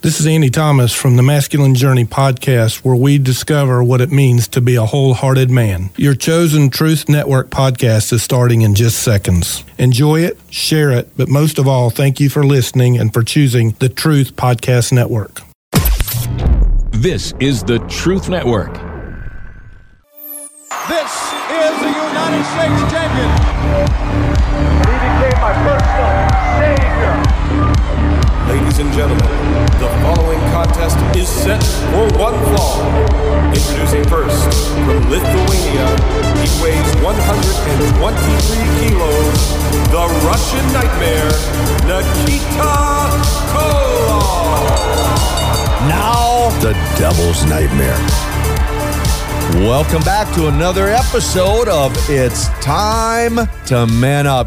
This is Andy Thomas from the Masculine Journey podcast, where we discover what it means to be a wholehearted man. Your chosen Truth Network podcast is starting in just seconds. Enjoy it, share it, but most of all, thank you for listening and for choosing the Truth Podcast Network. This is the Truth Network. This is the United States champion. He became my personal savior. Ladies and gentlemen, the following contest is set for one fall. Introducing first, from Lithuania, he weighs 123 kilos, the Russian Nightmare, Nikita Koloff. Now, the Devil's Nightmare. Welcome back to another episode of It's Time to Man Up.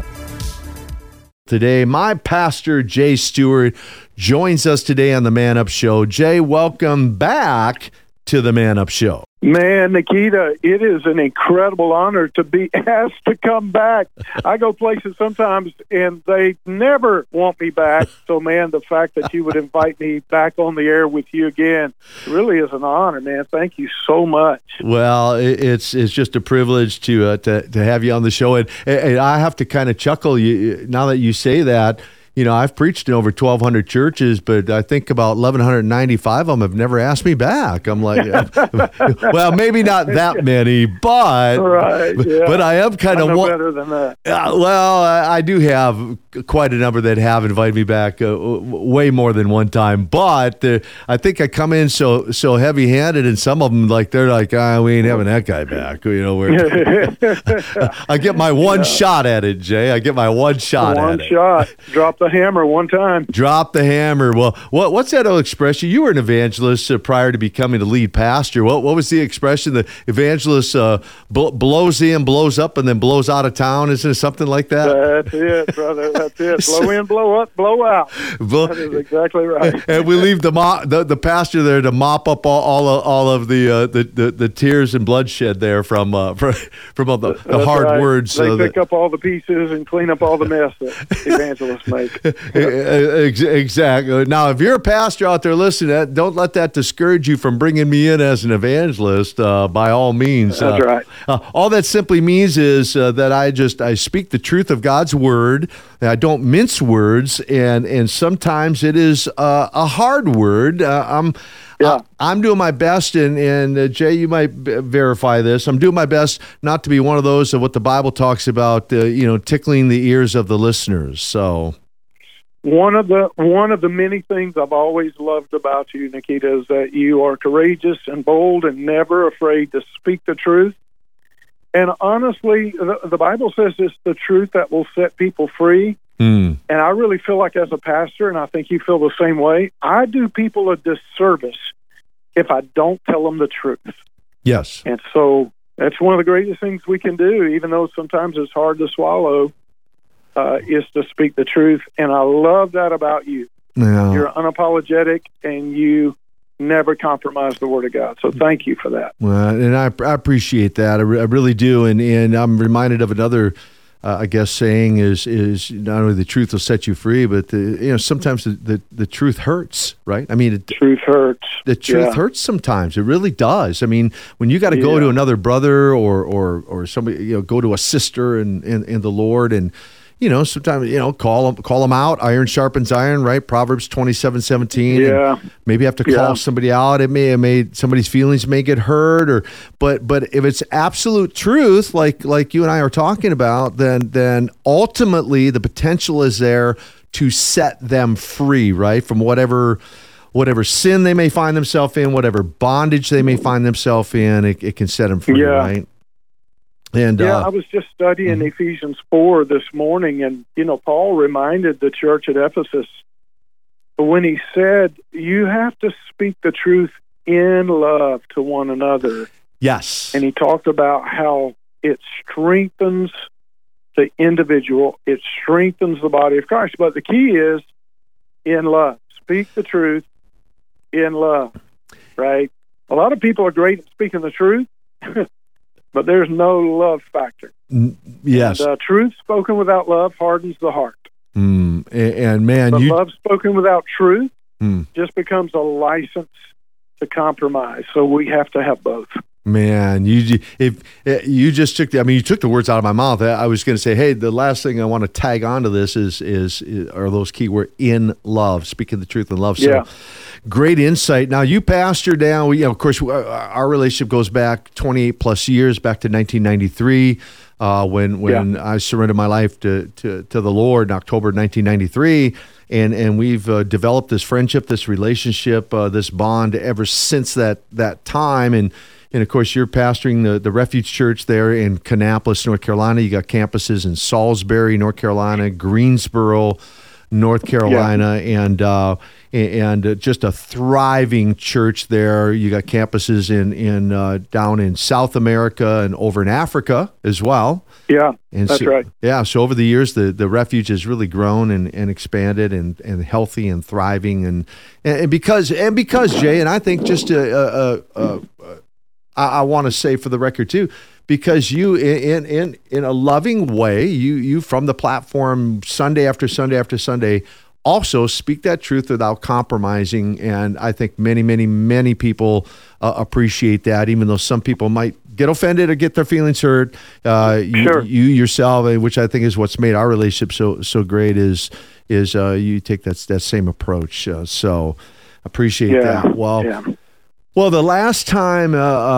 Today, my pastor, Jay Stewart, joins us today on the Man Up Show. Jay, welcome back to the Man Up Show. Man, Nikita, it is an incredible honor to be asked to come back. I go places sometimes, and they never want me back. So, man, the fact that you would invite me back on the air with you again really is an honor, man. Thank you so much. Well, it's just a privilege to have you on the show. And I have to kind of chuckle now that you say that. You know, I've preached in over 1,200 churches, but I think about 1,195 of them have never asked me back. I'm like, well, maybe not that many, but right, yeah. But I am kind of better than that. Well, I do have quite a number that have invited me back way more than one time. But I think I come in so heavy-handed, and some of them they're like, we ain't having that guy back. You know, I get my one shot at it, Jay. I get my one shot at it. One shot. Drop the hammer one time. Drop the hammer. Well, what's that old expression? You were an evangelist prior to becoming the lead pastor. What was the expression? The evangelist blows in, blows up, and then blows out of town. Isn't it something like that? That's it, brother. That's it. Blow in, blow up, blow out. That is exactly right. And we leave the pastor there to mop up all of the tears and bloodshed there from all the hard right. words. They pick up all the pieces and clean up all the mess that evangelists make. Exactly. Now, if you're a pastor out there listening, don't let that discourage you from bringing me in as an evangelist. By all means, that's right. All that simply means is that I speak the truth of God's word. I don't mince words, and sometimes it is a hard word. I'm doing my best, and Jay, you might verify this. I'm doing my best not to be one of those of what the Bible talks about, tickling the ears of the listeners. So. One of the many things I've always loved about you, Nikita, is that you are courageous and bold and never afraid to speak the truth. And honestly, the Bible says it's the truth that will set people free. And I really feel like as a pastor, and I think you feel the same way, I do people a disservice if I don't tell them the truth. Yes. And so that's one of the greatest things we can do, even though sometimes it's hard to swallow. Is to speak the truth, and I love that about you. Yeah. You're unapologetic, and you never compromise the Word of God. So thank you for that. Well, and I appreciate that. I really do, and I'm reminded of another, saying is not only the truth will set you free, but sometimes the truth hurts, right? I mean, truth hurts. The truth hurts sometimes. It really does. I mean, when you got to go to another brother or somebody, go to a sister in the Lord and. Sometimes, call them out. Iron sharpens iron, right? Proverbs 27:17. Yeah. Maybe you have to call somebody out. It may somebody's feelings may get hurt, but if it's absolute truth, like you and I are talking about, then ultimately the potential is there to set them free, right? From whatever sin they may find themselves in, whatever bondage they may find themselves in, it can set them free, right? And I was just studying Ephesians 4 this morning, and Paul reminded the church at Ephesus when he said, "You have to speak the truth in love to one another." Yes, and he talked about how it strengthens the individual, it strengthens the body of Christ. But the key is in love. Speak the truth in love. Right? A lot of people are great at speaking the truth. But there's no love factor. Yes. And, truth spoken without love hardens the heart. And man, but love spoken without truth just becomes a license to compromise. So we have to have both. Man, you just took you took the words out of my mouth. I was going to say, hey, the last thing I want to tag onto this are those key words, in love, speaking the truth in love. So great insight. Now you pastor down. Of course, our relationship goes back 28 plus years, back to 1993. When I surrendered my life to the Lord in October 1993, and we've developed this friendship, this relationship, this bond ever since that time. And of course, you're pastoring the Refuge Church there in Kannapolis, North Carolina. You got campuses in Salisbury, North Carolina, Greensboro, North Carolina, and just a thriving church there. You got campuses in down in South America and over in Africa as well. Yeah, that's right. Yeah, so over the years, the Refuge has really grown and expanded and healthy and thriving and because Jay, and I think just I want to say for the record too, because you in a loving way, you from the platform Sunday after Sunday after Sunday also speak that truth without compromising, and I think many people appreciate that, even though some people might get offended or get their feelings hurt. You yourself, which I think is what's made our relationship so great, is you take that same approach. So appreciate that. Well, the last time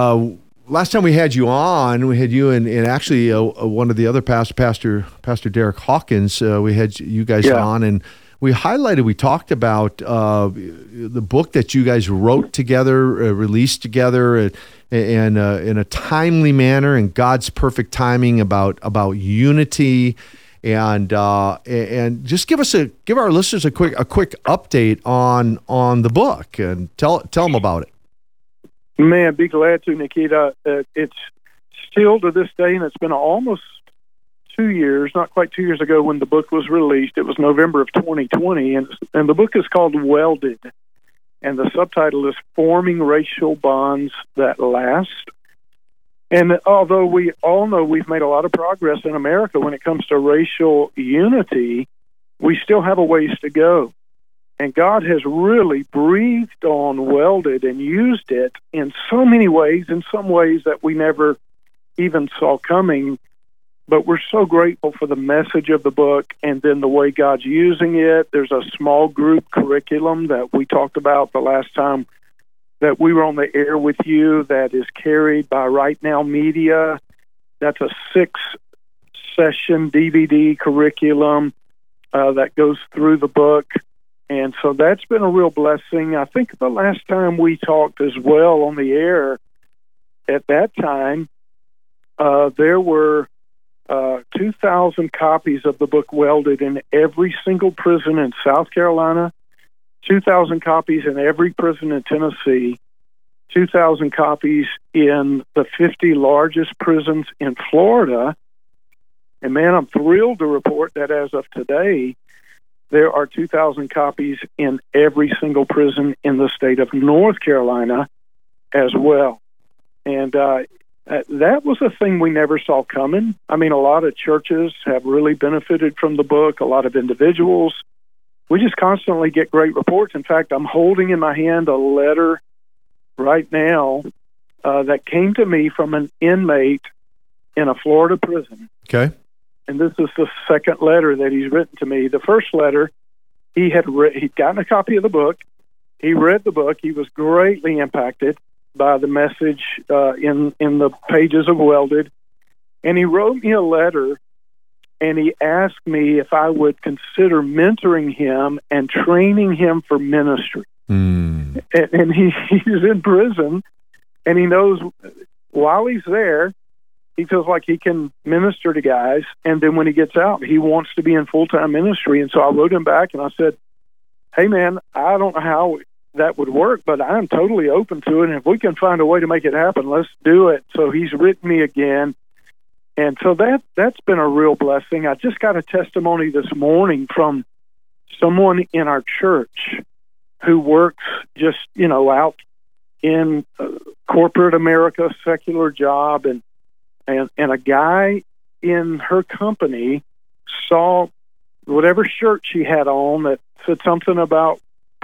we had you on, we had you and actually one of the other Pastor Derek Hawkins. We had you guys on, and we talked about the book that you guys wrote together, released together, and in a timely manner and God's perfect timing about unity. And just give our listeners a quick update on the book and tell them about it. Man, be glad to, Nikita. It's still to this day, and it's been almost 2 years, not quite 2 years ago when the book was released. It was November of 2020, and the book is called Welded, and the subtitle is Forming Racial Bonds That Last. And although we all know we've made a lot of progress in America when it comes to racial unity, we still have a ways to go. And God has really breathed on Welded and used it in so many ways, in some ways that we never even saw coming. But we're so grateful for the message of the book and then the way God's using it. There's a small group curriculum that we talked about the last time that we were on the air with you that is carried by Right Now Media. That's a 6-session DVD curriculum that goes through the book. And so that's been a real blessing. I think the last time we talked as well on the air, at that time, there were 2,000 copies of the book Welded in every single prison in South Carolina, 2,000 copies in every prison in Tennessee, 2,000 copies in the 50 largest prisons in Florida. And man, I'm thrilled to report that as of today, there are 2,000 copies in every single prison in the state of North Carolina as well. And that was a thing we never saw coming. I mean, a lot of churches have really benefited from the book, a lot of individuals. We just constantly get great reports. In fact, I'm holding in my hand a letter right now that came to me from an inmate in a Florida prison. Okay. And this is the second letter that he's written to me. The first letter, he'd gotten a copy of the book. He read the book. He was greatly impacted by the message in the pages of Welded. And he wrote me a letter, and he asked me if I would consider mentoring him and training him for ministry. And he's in prison, and he knows while he's there, he feels like he can minister to guys, and then when he gets out, he wants to be in full-time ministry. And so I wrote him back, and I said, hey, man, I don't know how that would work, but I'm totally open to it, and if we can find a way to make it happen, let's do it. So he's written me again, and so that's been a real blessing. I just got a testimony this morning from someone in our church who works just, out in corporate America, secular job, and a guy in her company saw whatever shirt she had on that said something about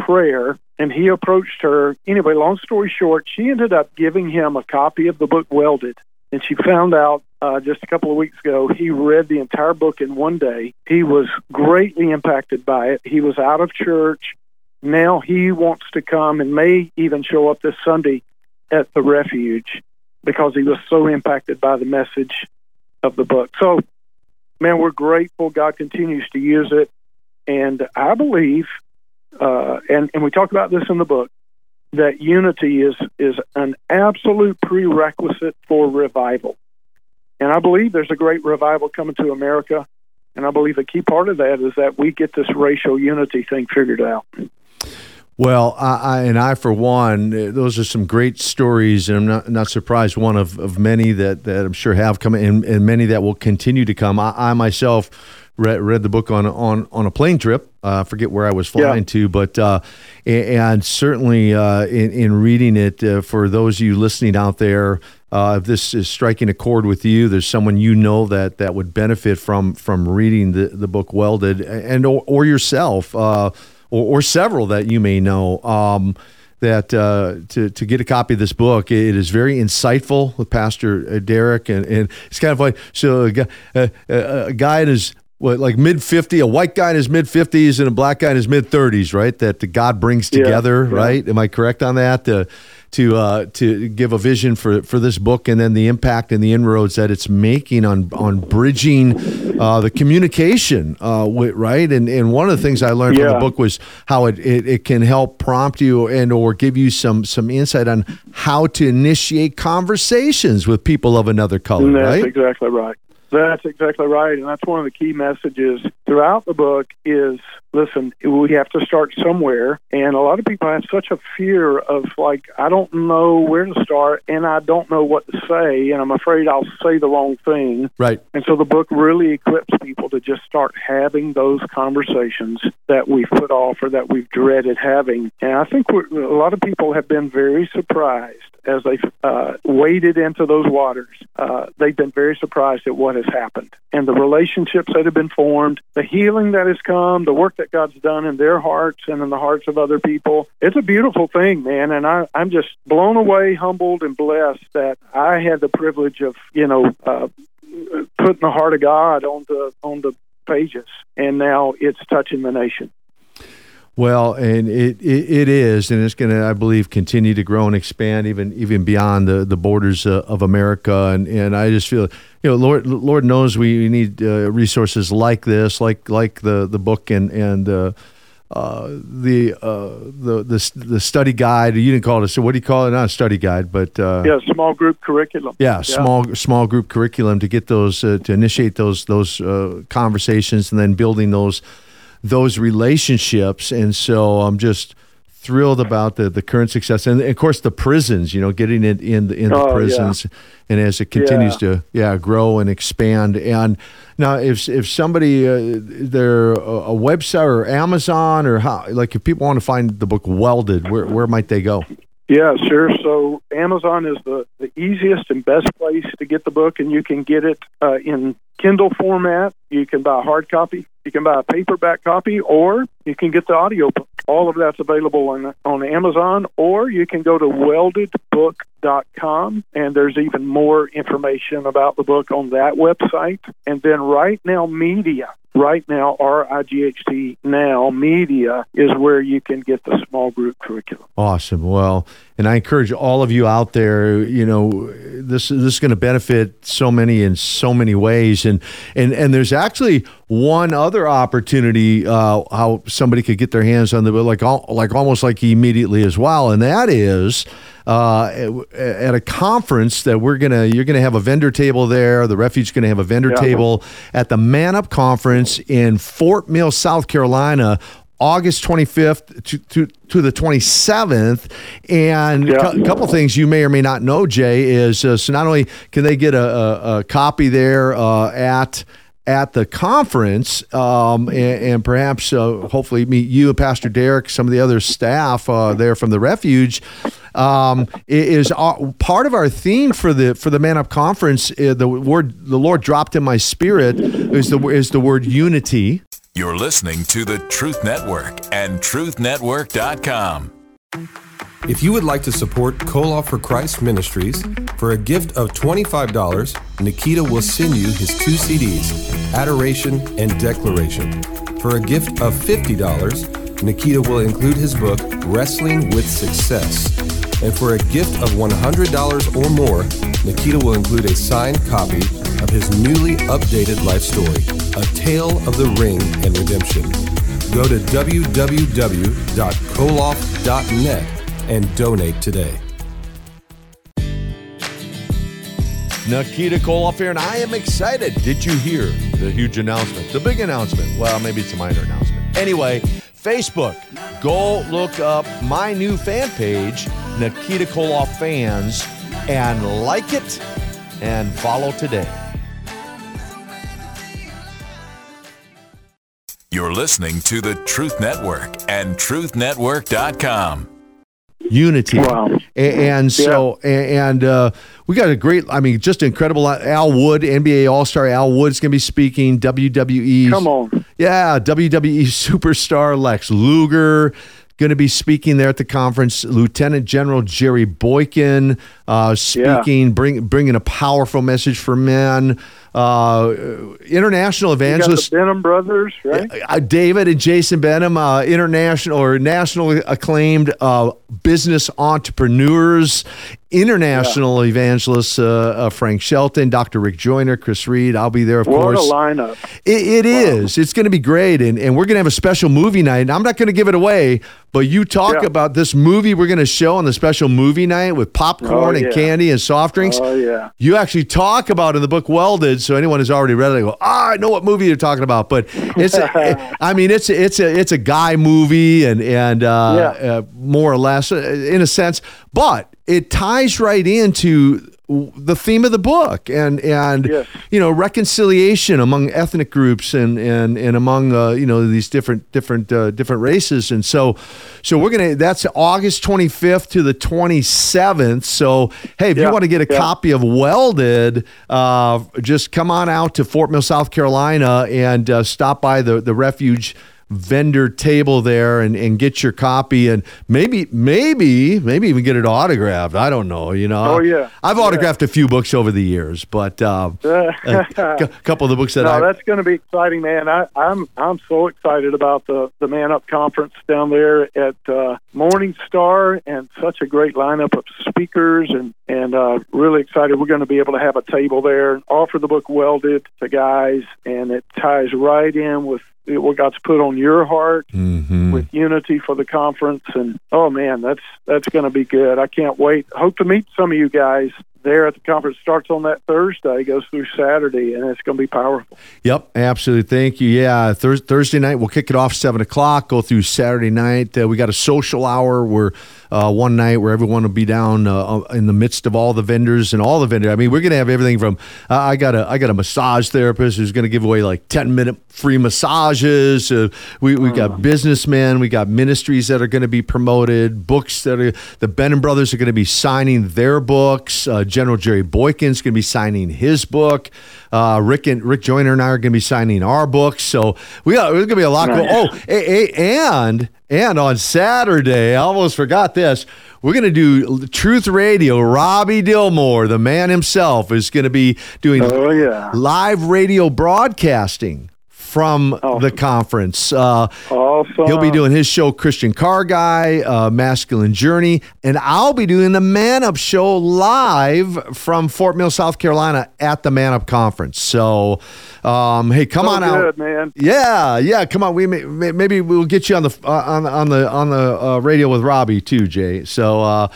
prayer, and he approached her. Anyway, long story short, she ended up giving him a copy of the book Welded, and she found out just a couple of weeks ago he read the entire book in one day. He was greatly impacted by it. He was out of church. Now he wants to come and may even show up this Sunday at the Refuge because he was so impacted by the message of the book. So, man, we're grateful God continues to use it. And I believe, and we talk about this in the book, that unity is an absolute prerequisite for revival. And I believe there's a great revival coming to America. And I believe a key part of that is that we get this racial unity thing figured out. Well, I for one, those are some great stories, and I'm not surprised. One of many that I'm sure have come, and many that will continue to come. I myself read the book on a plane trip. I forget where I was flying to, but and certainly in reading it, for those of you listening out there, if this is striking a chord with you, there's someone you know that would benefit from reading the book Welded, and or yourself. Or several that you may know, that to get a copy of this book. It is very insightful with Pastor Derek, and it's kind of like, so a guy in his mid-50s, a white guy in his mid-50s and a black guy in his mid-30s, right? That God brings together, right? Am I correct on that? To give a vision for this book, and then the impact and the inroads that it's making on bridging the communication, right? And one of the things I learned from the book was how it can help prompt you and or give you some insight on how to initiate conversations with people of another color, right? That's exactly right. That's exactly right. And that's one of the key messages throughout the book is, listen, we have to start somewhere. And a lot of people have such a fear of, I don't know where to start, and I don't know what to say, and I'm afraid I'll say the wrong thing. Right. And so the book really equips people to just start having those conversations that we've put off or that we've dreaded having. And I think a lot of people have been very surprised as they've waded into those waters. They've been very surprised at what has happened and the relationships that have been formed, the healing that has come, the work that God's done in their hearts and in the hearts of other people. It's a beautiful thing, man, and I'm just blown away, humbled, and blessed that I had the privilege of, putting the heart of God on the pages, and now it's touching the nation. Well, and it is, and it's going to, I believe, continue to grow and expand even beyond the borders of America. And I just feel, Lord knows we need resources like this, like the book and the study guide. You didn't call it. So what do you call it? Not a study guide, but small group curriculum. Small group curriculum to get those to initiate those conversations, and then building those relationships. And so I'm just thrilled about the current success, and of course the prisons, getting it in the prisons, and as it continues to grow and expand. And now if somebody they're a website or Amazon, or how, if people want to find the book Welded, where might they go? Yeah, sure. So Amazon is the easiest and best place to get the book, and you can get it in Kindle format. You can buy a hard copy. You can buy a paperback copy, or you can get the audio book. All of that's available on Amazon, or you can go to weldedbook.com, and there's even more information about the book on that website. And then Right Now Media, RIGHT Now Media is where you can get the small group curriculum. Awesome. Well, and I encourage all of you out there, this is going to benefit so many in so many ways. And there's actually one other opportunity how somebody could get their hands on the book, almost immediately as well, and that is at a conference that you're gonna have a vendor table there. The Refuge is gonna have a vendor table at the Man Up Conference in Fort Mill, South Carolina, August 25th to the 27th. And a couple things you may or may not know, Jay, is so not only can they get a copy there at the conference, and perhaps hopefully meet you and Pastor Derek, some of the other staff there from the Refuge. Is part of our theme for the Man Up Conference. The word the Lord dropped in my spirit is the word unity. You're listening to the Truth Network and truthnetwork.com. If you would like to support Koloff for Christ Ministries, for a gift of $25, Nikita will send you his 2 CDs, Adoration and Declaration. For a gift of $50, Nikita will include his book, Wrestling with Success. And for a gift of $100 or more, Nikita will include a signed copy of his newly updated life story, A Tale of the Ring and Redemption. Go to www.koloff.net and donate today. Nikita Koloff here, and I am excited. Did you hear the huge announcement? The big announcement. Well, maybe it's a minor announcement. Anyway, Facebook. Go look up my new fan page, Nikita Koloff Fans, and like it and follow today. You're listening to the Truth Network and truthnetwork.com. Unity. Wow. And so, and we got a great, just incredible. Al Wood, NBA All-Star Al Wood is going to be speaking. WWE. Come on. Yeah, WWE superstar Lex Luger going to be speaking there at the conference. Lieutenant General Jerry Boykin speaking, bringing a powerful message for men. International evangelist. You got the Benham brothers, right? David and Jason Benham, national acclaimed business entrepreneurs. International evangelists, Frank Shelton, Dr. Rick Joyner, Chris Reed. I'll be there, of course. What a lineup. It is. It's going to be great. And we're going to have a special movie night. And I'm not going to give it away, but you talk about this movie we're going to show on the special movie night with popcorn and candy and soft drinks. Oh, yeah. You actually talk about it in the book Welded, so anyone who's already read it, they go, I know what movie you're talking about. But it's it's a guy movie and more or less, in a sense. But it ties right into the theme of the book and reconciliation among ethnic groups and among these different races. And so we're that's August 25th to the 27th. So hey, if you want to get a copy of Welded, just come on out to Fort Mill, South Carolina, and stop by the Refuge vendor table there and get your copy and maybe even get it autographed. I don't know, Oh yeah. I've autographed a few books over the years, but a couple of the books that that's going to be exciting, man. I'm so excited about the Man Up Conference down there at Morning Star, and such a great lineup of speakers and really excited. We're going to be able to have a table there and offer the book Welded to guys, and it ties right in with what God's put on your heart with unity for the conference. And oh man, that's going to be good. I can't wait. Hope to meet some of you guys there at the conference. Starts on that Thursday, goes through Saturday, and it's going to be powerful. Yep, absolutely. Thank you. Yeah, Thursday night we'll kick it off 7:00, go through Saturday night. We got a social hour where one night where everyone will be down in the midst of all the vendors and all the vendors. I mean, we're going to have everything from I got a massage therapist who's going to give away like 10-minute free massages. We got businessmen, we got ministries that are going to be promoted, books that are the Benham brothers are going to be signing their books. General Jerry Boykin's going to be signing his book. Rick Joyner and I are going to be signing our books. So there's going to be a lot going on. And on Saturday, I almost forgot this, we're going to do Truth Radio. Robbie Dillmore, the man himself, is going to be doing live radio broadcasting from the conference. Awesome. He'll be doing his show, Christian Car Guy, Masculine Journey, and I'll be doing the Man Up Show live from Fort Mill, South Carolina at the Man Up Conference. So, hey, come on out. Good, man. Yeah, come on. Maybe we'll get you on the radio with Robbie too, Jay. So,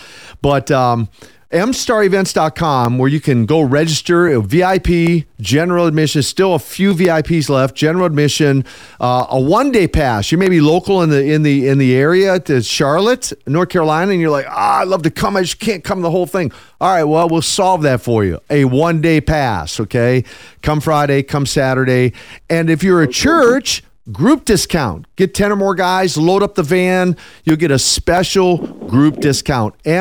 mstarevents.com, where you can go register. VIP, general admission, still a few VIPs left. General admission, a one-day pass. You may be local in the area to Charlotte, North Carolina, and you're like, I'd love to come. I just can't come the whole thing. All right, well, we'll solve that for you. A one-day pass, okay? Come Friday, come Saturday. And if you're a church, group discount. Get 10 or more guys, load up the van. You'll get a special group discount.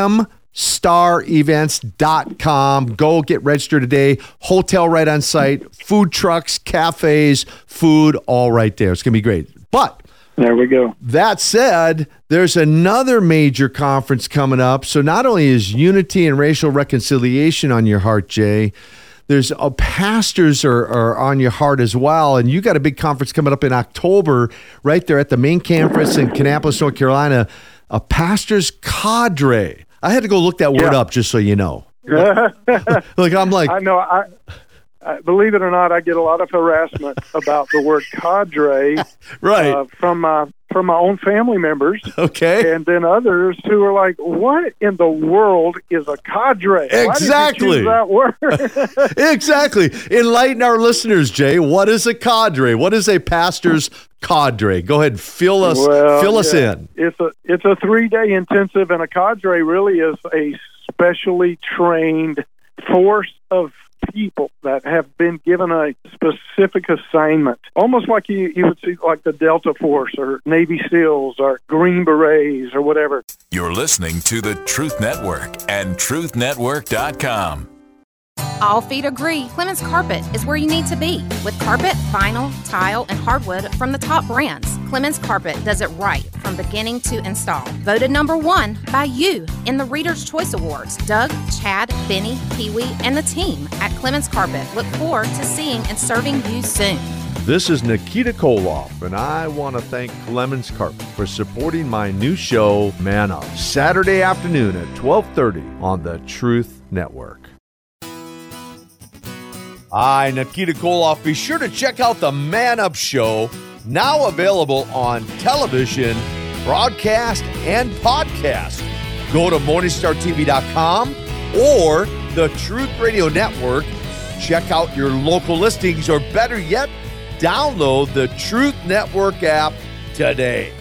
starevents.com. Go get registered today. Hotel right on site, food trucks, cafes, food all right there. It's going to be great. But there we go. That said, there's another major conference coming up. So not only is unity and racial reconciliation on your heart, Jay, there's pastors are on your heart as well. And you got a big conference coming up in October right there at the main campus in Kannapolis, North Carolina, a pastor's cadre. I had to go look that word up just so you know. I know. I believe it or not, I get a lot of harassment about the word cadre, right? From my own family members, okay, and then others who are like, "What in the world is a cadre?" Exactly, why did you choose that word? Exactly. Enlighten our listeners, Jay. What is a cadre? What is a pastor's cadre? Go ahead, fill us in. It's a 3-day intensive, and a cadre really is a specially trained force of people that have been given a specific assignment, almost like you would see like the Delta Force or Navy SEALs or Green Berets or whatever. You're listening to the Truth Network and truthnetwork.com. All feet agree Clemens Carpet is where you need to be. With carpet, vinyl, tile, and hardwood from the top brands, Clemens Carpet does it right from beginning to install. Voted number 1 by you in the Reader's Choice Awards. Doug, Chad, Benny, Pee-wee, and the team at Clemens Carpet look forward to seeing and serving you soon. This is Nikita Koloff, and I want to thank Clemens Carpet for supporting my new show, Man Up, Saturday afternoon at 12:30 on the Truth Network. Hi, Nikita Koloff. Be sure to check out the Man Up Show, now available on television, broadcast, and podcast. Go to MorningstarTV.com or the Truth Radio Network. Check out your local listings, or better yet, download the Truth Network app today.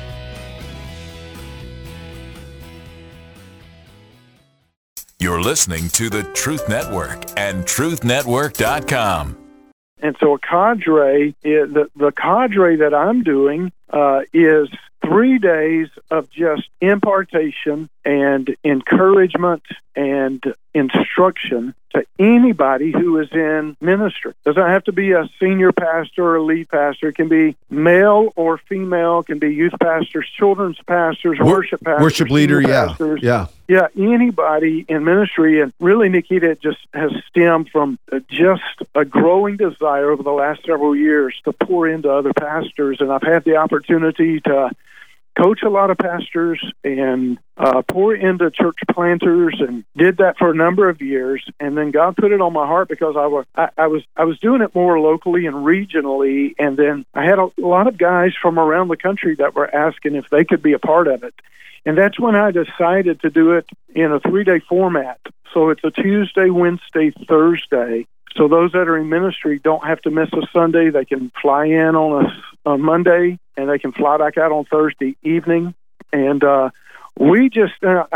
You're listening to the Truth Network and truthnetwork.com. And so a cadre, the cadre that I'm doing is 3 days of just impartation and encouragement and instruction to anybody who is in ministry. Doesn't have to be a senior pastor or a lead pastor. It can be male or female. It can be youth pastors, children's pastors, worship pastors, worship leader. Pastors. Yeah. Anybody in ministry. And really, Nikita, it just has stemmed from just a growing desire over the last several years to pour into other pastors. And I've had the opportunity to coach a lot of pastors and pour into church planters, and did that for a number of years. And then God put it on my heart because I was doing it more locally and regionally. And then I had a lot of guys from around the country that were asking if they could be a part of it. And that's when I decided to do it in a 3-day format. So it's a Tuesday, Wednesday, Thursday. So those that are in ministry don't have to miss a Sunday. They can fly in on Monday, and they can fly back out on Thursday evening. And we just,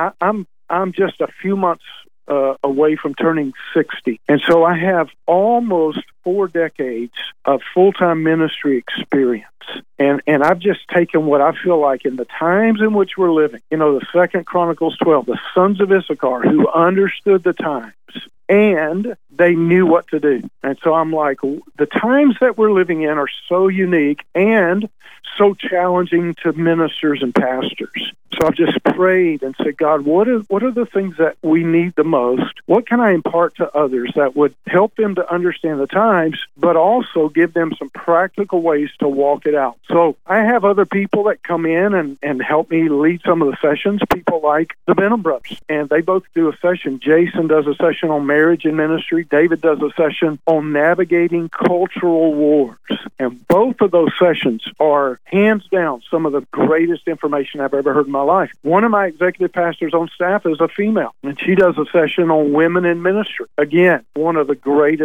I'm just a few months away from turning 60. And so I have almost 4 decades of full-time ministry experience. And I've just taken what I feel like in the times in which we're living, the 2 Chronicles 12, the sons of Issachar who understood the times, and they knew what to do. And so I'm like, the times that we're living in are so unique and so challenging to ministers and pastors. So I've just prayed and said, God, what are the things that we need the most? What can I impart to others that would help them to understand the times, but also give them some practical ways to walk it out? So I have other people that come in and help me lead some of the sessions, people like the Benham Brothers, and they both do a session. Jason does a session on marriage and ministry. David does a session on navigating cultural wars. And both of those sessions are hands down some of the greatest information I've ever heard in my life. One of my executive pastors on staff is a female, and she does a session on women in ministry. Again, one of the greatest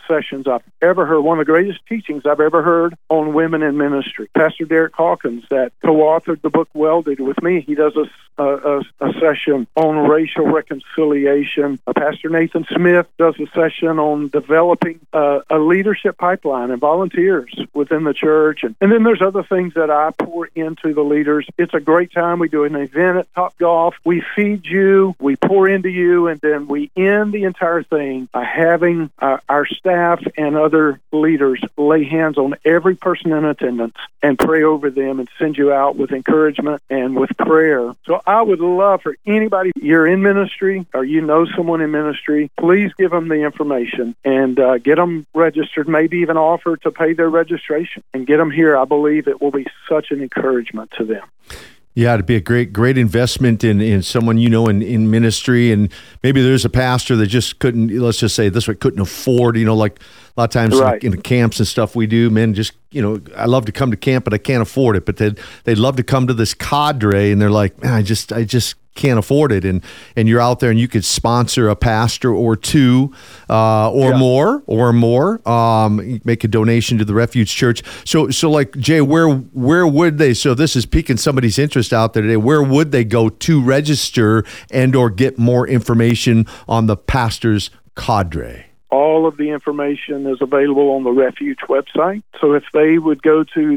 sessions I've ever heard, one of the greatest teachings I've ever heard on women in ministry. Pastor Derek Hawkins, that co-authored the book Welded with me, he does a session on racial reconciliation. Pastor Nathan Smith does a session on developing a leadership pipeline and volunteers within the church. And then there's other things that I pour into the leaders. It's a great time. We do an event at Topgolf. We feed you, we pour into you, and then we end the entire thing by having our staff and other leaders lay hands on every person in attendance and pray over them and send you out with encouragement and with prayer. So I would love for anybody, you're in ministry or you know someone in ministry, please give them the information and get them registered, maybe even offer to pay their registration and get them here. I believe it will be such an encouragement to them. Yeah, it'd be a great investment in someone in ministry, and maybe there's a pastor that just couldn't, let's just say this way, couldn't afford, like a lot of times in the camps and stuff we do, men just, I love to come to camp, but I can't afford it. But they'd love to come to this cadre, and they're like, man, I just can't afford it. And you're out there and you could sponsor a pastor or two more, make a donation to the Refuge Church. So like, Jay, where would they, so this is piquing somebody's interest out there today, where would they go to register and or get more information on the pastor's cadre? All of the information is available on the Refuge website. So if they would go to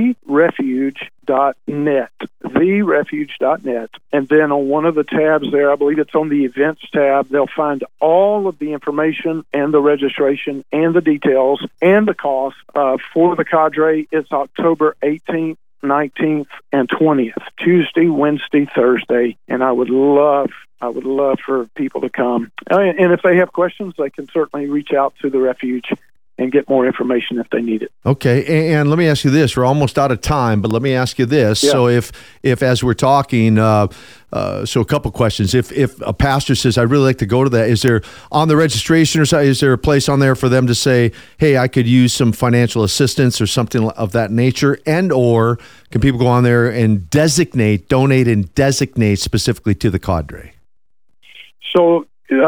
therefuge.net, and then on one of the tabs there, I believe it's on the events tab, they'll find all of the information and the registration and the details and the cost for the cadre. It's October 18th, 19th, and 20th, Tuesday, Wednesday, Thursday, and I would love for people to come. And if they have questions, they can certainly reach out to the Refuge and get more information if they need it. Okay, and let me ask you this. We're almost out of time, but let me ask you this. Yeah. So if as we're talking, so a couple questions. If a pastor says, I'd really like to go to that, is there, on the registration or something, is there a place on there for them to say, hey, I could use some financial assistance or something of that nature? And or can people go on there and donate and designate specifically to the cadre? So,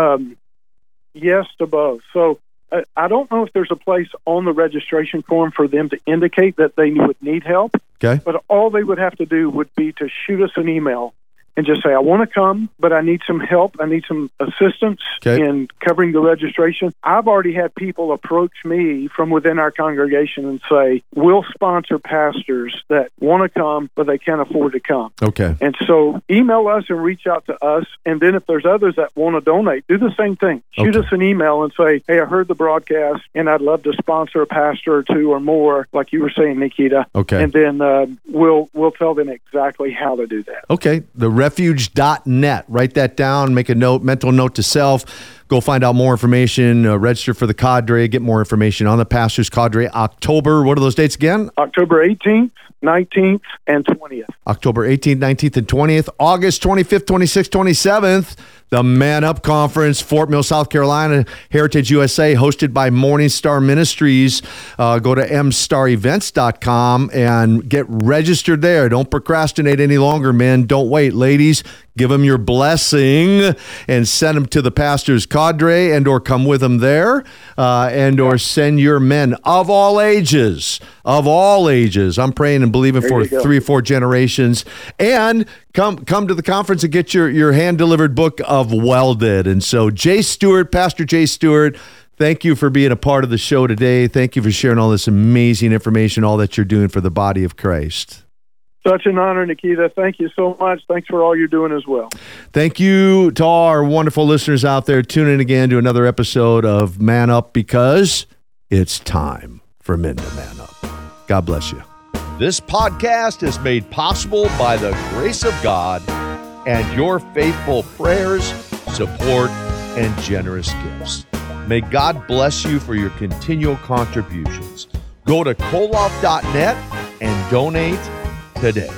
yes to both. So, I don't know if there's a place on the registration form for them to indicate that they would need help. Okay. But all they would have to do would be to shoot us an email and just say, I want to come, but I need some help. I need some assistance in covering the registration. I've already had people approach me from within our congregation and say, we'll sponsor pastors that want to come, but they can't afford to come. Okay. And so email us and reach out to us. And then if there's others that want to donate, do the same thing. Shoot us an email and say, hey, I heard the broadcast and I'd love to sponsor a pastor or two or more, like you were saying, Nikita. Okay. And then we'll tell them exactly how to do that. Okay. The refuge.net. Write that down, make a note, mental note to self. Go find out more information, register for the cadre, get more information on the pastor's cadre. October, what are those dates again? October 18th, 19th, and 20th. October 18th, 19th, and 20th. August 25th, 26th, 27th. The Man Up Conference, Fort Mill, South Carolina, Heritage USA, hosted by Morning Star Ministries. Go to mstarevents.com and get registered there. Don't procrastinate any longer, men. Don't wait. Ladies, give them your blessing and send them to the pastor's cadre and or come with them there and or send your men of all ages. I'm praying and believing for 3 or 4 generations. And come to the conference and get your hand-delivered book of Welded. And so Pastor Jay Stewart, thank you for being a part of the show today. Thank you for sharing all this amazing information, all that you're doing for the body of Christ. Such an honor, Nikita. Thank you so much. Thanks for all you're doing as well. Thank you to all our wonderful listeners out there. Tune in again to another episode of Man Up, because it's time for men to man up. God bless you. This podcast is made possible by the grace of God and your faithful prayers, support, and generous gifts. May God bless you for your continual contributions. Go to koloff.net and donate today.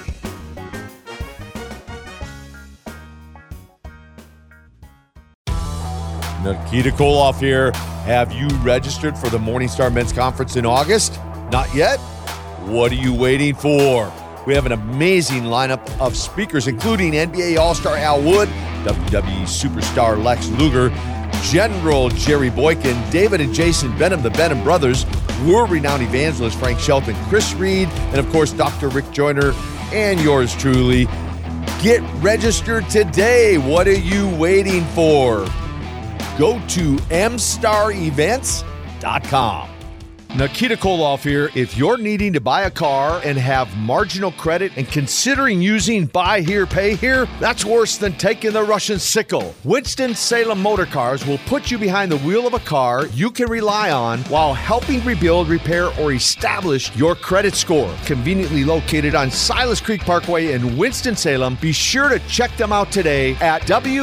Nikita Koloff here. Have you registered for the Morning Star Men's Conference in August? Not yet? What are you waiting for? We have an amazing lineup of speakers, including NBA All-Star Al Wood, WWE superstar Lex Luger, General Jerry Boykin, David and Jason Benham, the Benham brothers, world-renowned evangelist Frank Shelton, Chris Reed, and of course Dr. Rick Joyner, and yours truly. Get registered today. What are you waiting for? Go to mstarevents.com. Nikita Koloff here. If you're needing to buy a car and have marginal credit and considering using buy here, pay here, that's worse than taking the Russian sickle. Winston-Salem Motor Cars will put you behind the wheel of a car you can rely on while helping rebuild, repair, or establish your credit score. Conveniently located on Silas Creek Parkway in Winston-Salem, be sure to check them out today at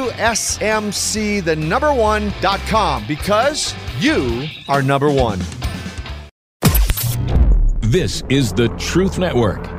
WSMC1.com because you are number one. This is the Truth Network.